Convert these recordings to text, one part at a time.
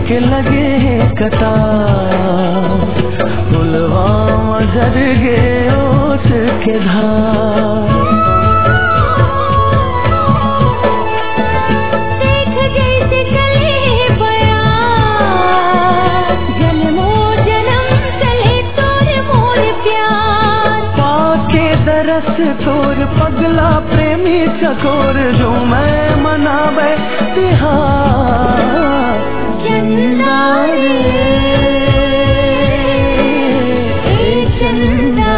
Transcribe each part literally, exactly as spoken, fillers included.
के लगे कतार, पुलवामा झर गे ओट के धार। देख जैसे चले बयार, जन्मों जन्म चले तोर मोर प्यार। पाके दरस तोर पगला प्रेमी चकोर, जो मैं मनावे तिहार। चंदा रे ए चंदा,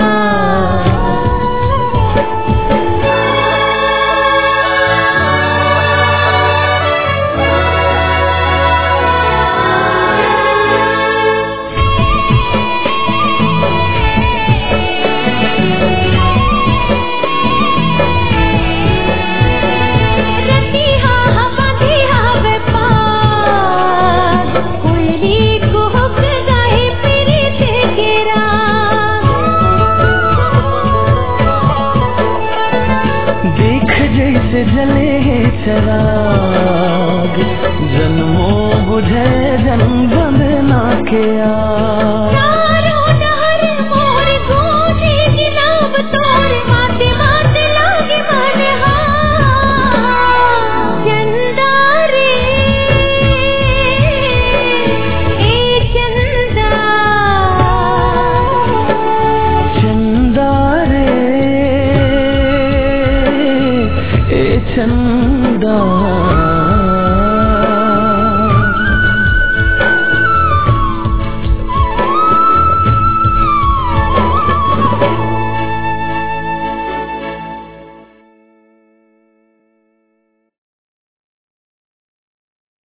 रतिहा बधिहा व्यापार, कोयली कुहक गाए प्रीत के राग। देख जैसे जले चराग, जन्मों बुझे जन बंधना के आग।